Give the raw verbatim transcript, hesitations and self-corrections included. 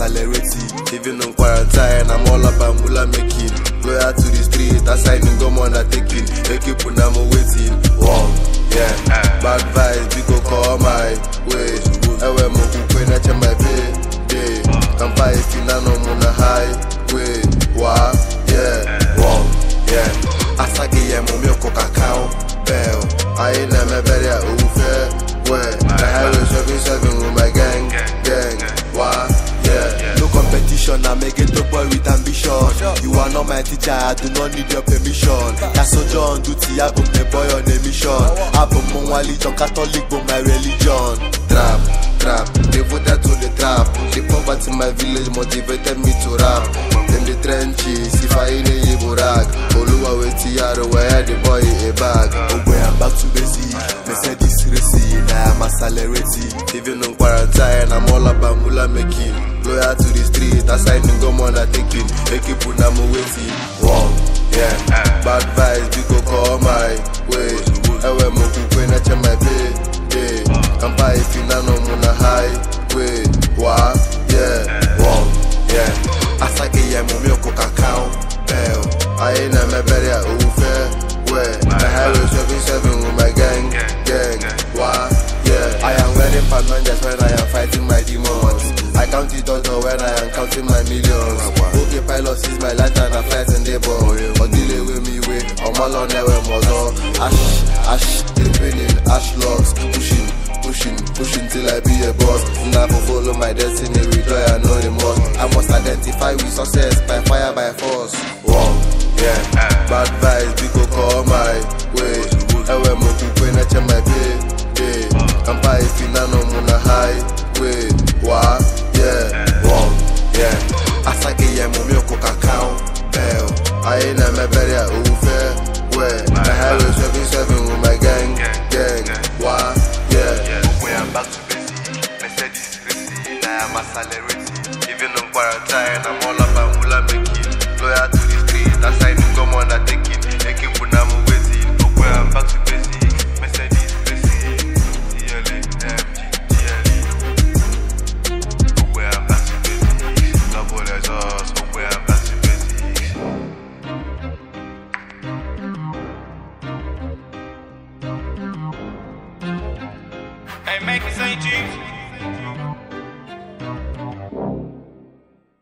accelerating. Even in quarantine, I'm all about mula making. Loyal to the street, assigning go on taking. They keep on I'm waiting. Wow, yeah. Bad vibes, we go call my way. Ewe moku kwena cha my pay day. Kampa ifina no muna highway. Wow, yeah. Wow, yeah. Asagi ye mumi oko kakao bell. I ain't never very a ufe. Where the highway seven seven with my gang, gang. Wow, yeah. No competition, I make it a boy with ambition. You are not my teacher, I do not need your permission. That's so John duty, I book the boy on a mission. I book my religion, Catholic, but my religion. Trap, trap, devoted to the trap. The poverty in my village motivated me to rap. In the trenches, if I ain't a burak, Oluwa with Tiara, where the boy a bag. Oh, boy, I'm back to basic. They said this racy, now I'm accelerating. Even in quarantine, I'm all about mula making. Loyal to the street, assigning go on taking. They keep on I'm waiting. Wow, yeah. Bad vibes, you go call my way. Ewe moku kwena cha my pay day. Kampa ifina no muna highway. Wow, yeah. Wow, yeah. Asake ye mumi oko kakao bell. I ain't never very a ufe. Where the highway seven seven with my gang, gang. Wow, yeah. I am wearing panmanjas when I am fighting my demons. I count it all when I am counting my millions. Okay, pilot is my life and I fight in the ball. Or delay with me way, I'm all on there with muzzle. Ash, ash, depending, ash logs, pushing, pushing, pushing till I be a boss. Never follow my destiny, with joy I know the most. I must identify with success by fire, by force. Wow, yeah. Bad vibes, we go call my way. Ewe moku kwena cha my pay day. Kampa ifina no muna highway. Wow, yeah. Wow, yeah. Asake ye mumi oko kakao bell. I ain't never very a ufe. Where the highway seven seven with my gang, gang. Wow, yeah. When I'm back to basic, Mercedes racy, now I'm accelerating. Even in quarantine, I'm all